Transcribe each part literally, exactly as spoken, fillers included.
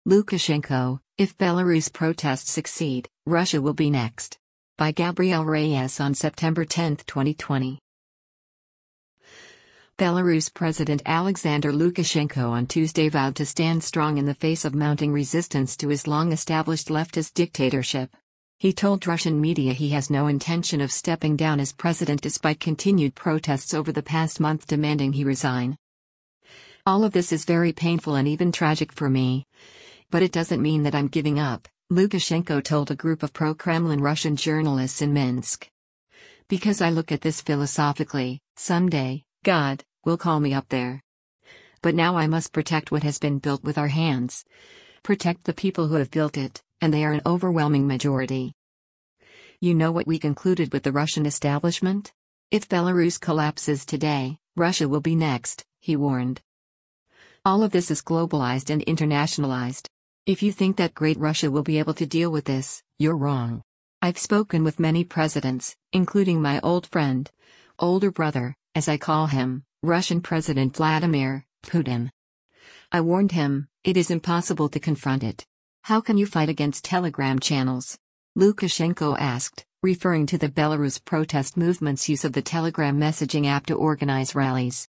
Lukashenko, if Belarus protests succeed, Russia will be next. By Gabriel Reyes on September tenth, twenty twenty. Belarus President Alexander Lukashenko on Tuesday vowed to stand strong in the face of mounting resistance to his long-established leftist dictatorship. He told Russian media he has no intention of stepping down as president despite continued protests over the past month demanding he resign. "All of this is very painful and even tragic for me. But it doesn't mean that I'm giving up," Lukashenko told a group of pro-Kremlin Russian journalists in Minsk. "Because I look at this philosophically, someday, God will call me up there. But now I must protect what has been built with our hands. Protect the people who have built it, and they are an overwhelming majority." You know what we concluded with the Russian establishment? If Belarus collapses today, Russia will be next, he warned. All of this is globalized and internationalized. If you think that great Russia will be able to deal with this, you're wrong. I've spoken with many presidents, including my old friend, older brother, as I call him, Russian President Vladimir Putin. I warned him, it is impossible to confront it. How can you fight against Telegram channels? Lukashenko asked, referring to the Belarus protest movement's use of the Telegram messaging app to organize rallies.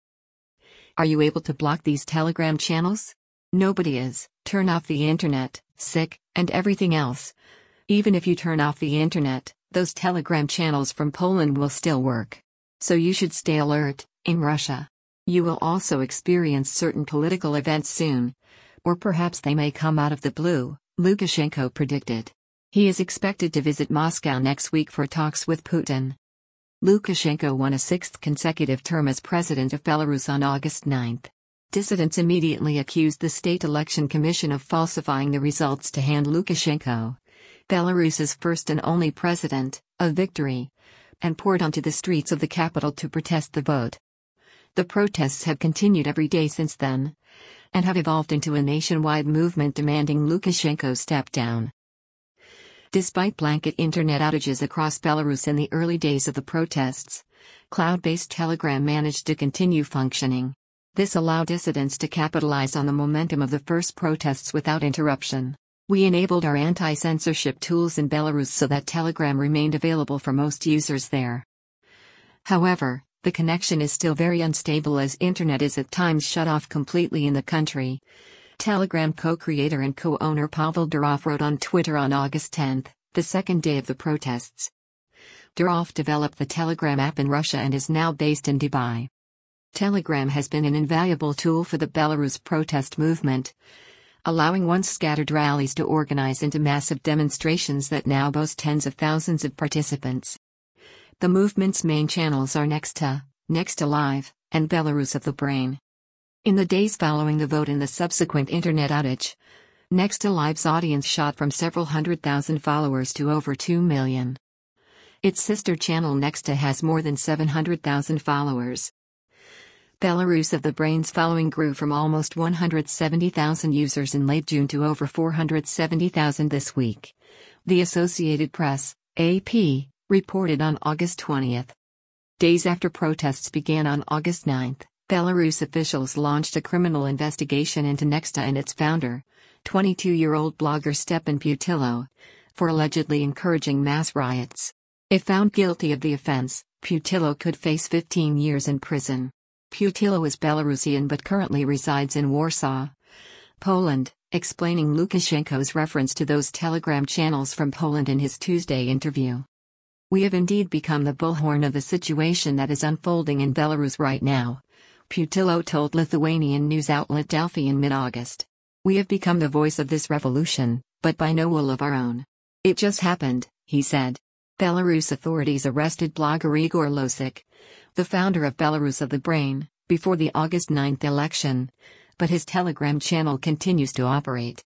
Are you able to block these Telegram channels? Nobody is. Turn off the internet, sick, and everything else. Even if you turn off the internet, those Telegram channels from Poland will still work. So you should stay alert. In Russia, you will also experience certain political events soon. Or perhaps they may come out of the blue, Lukashenko predicted. He is expected to visit Moscow next week for talks with Putin. Lukashenko won a sixth consecutive term as president of Belarus on August ninth. Dissidents immediately accused the State Election Commission of falsifying the results to hand Lukashenko, Belarus's first and only president, a victory, and poured onto the streets of the capital to protest the vote. The protests have continued every day since then, and have evolved into a nationwide movement demanding Lukashenko step down. Despite blanket internet outages across Belarus in the early days of the protests, cloud-based Telegram managed to continue functioning. This allowed dissidents to capitalize on the momentum of the first protests without interruption. We enabled our anti-censorship tools in Belarus so that Telegram remained available for most users there. However, the connection is still very unstable as internet is at times shut off completely in the country. Telegram co-creator and co-owner Pavel Durov wrote on Twitter on August tenth, the second day of the protests. Durov developed the Telegram app in Russia and is now based in Dubai. Telegram has been an invaluable tool for the Belarus protest movement, allowing once scattered rallies to organize into massive demonstrations that now boast tens of thousands of participants. The movement's main channels are Nexta, Nexta Live, and Belarus of the Brain. In the days following the vote and the subsequent internet outage, Nexta Live's audience shot from several hundred thousand followers to over two million. Its sister channel Nexta has more than seven hundred thousand followers. Belarus of the Brain's following grew from almost one hundred seventy thousand users in late June to over four hundred seventy thousand this week. The Associated Press, A P, reported on August twentieth. Days after protests began on August ninth, Belarus officials launched a criminal investigation into Nexta and its founder, twenty-two-year-old blogger Stepan Putillo, for allegedly encouraging mass riots. If found guilty of the offense, Putillo could face fifteen years in prison. Putillo is Belarusian but currently resides in Warsaw, Poland, explaining Lukashenko's reference to those Telegram channels from Poland in his Tuesday interview. "We have indeed become the bullhorn of the situation that is unfolding in Belarus right now," Putillo told Lithuanian news outlet Delfi in mid-August. "We have become the voice of this revolution, but by no will of our own. It just happened," he said. Belarus authorities arrested blogger Igor Losik, the founder of Belarus of the Brain, before the August ninth election, but his Telegram channel continues to operate.